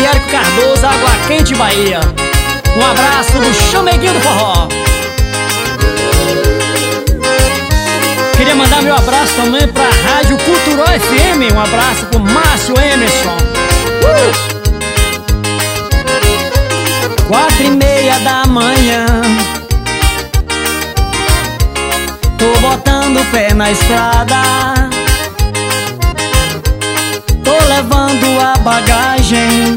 Érico Cardoso, Água Quente, Bahia. Um abraço do Chameguinho do Forró. Queria mandar meu abraço também pra Rádio Cultural FM. Um abraço pro Márcio Emerson. 4:30 da manhã, tô botando o pé na estrada, tô levando a bagagem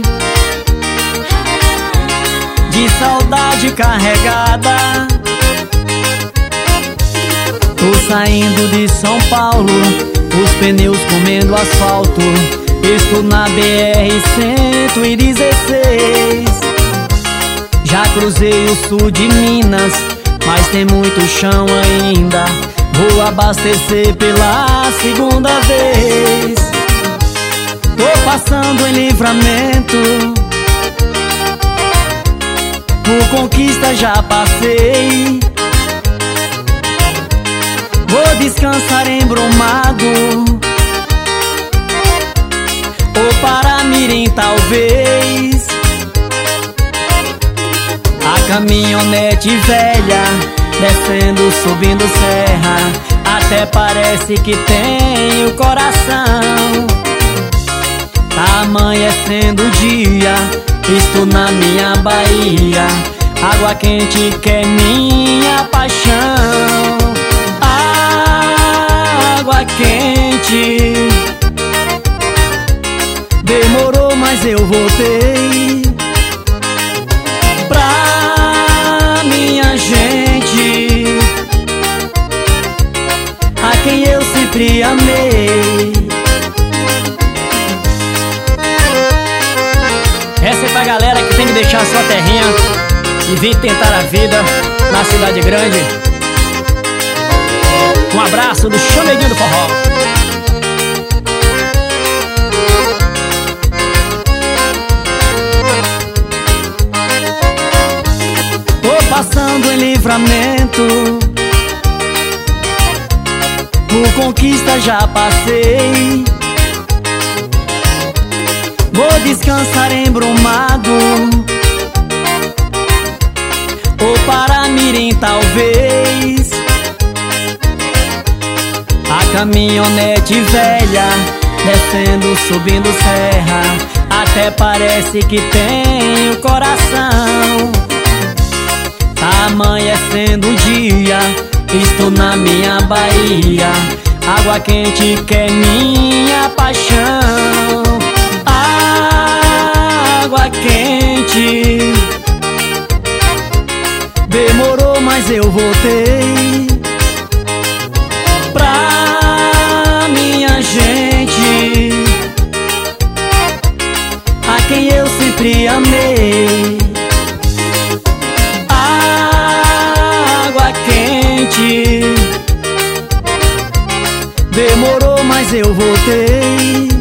de saudade carregada. Tô saindo de São Paulo, os pneus comendo asfalto. Estou na BR-116. Já cruzei o sul de Minas, mas tem muito chão ainda. Vou abastecer pela segunda vez. Tô passando em Livramento, por Conquista já passei. Vou descansar em Brumado, ou Paramirim talvez. A caminhonete velha, descendo, subindo serra, até parece que tem o coração. Tá amanhecendo o dia, estou na minha Bahia. Água quente que é minha paixão. Água quente, demorou, mas eu voltei pra minha gente, a quem eu sempre amei. Essa é pra galera que tem que deixar a sua terrinha e vir tentar a vida na cidade grande. Um abraço do Chameguinho do Forró. Tô passando em Livramento, por Conquista já passei. Vou descansar em Brumado, ou Paramirim talvez. A caminhonete velha, descendo, subindo serra, até parece que tem o coração. Tá amanhecendo o dia, estou na minha Bahia. Água quente que é minha paixão. Água quente, demorou, mas eu voltei pra minha gente, a quem eu sempre amei. Água quente, demorou, mas eu voltei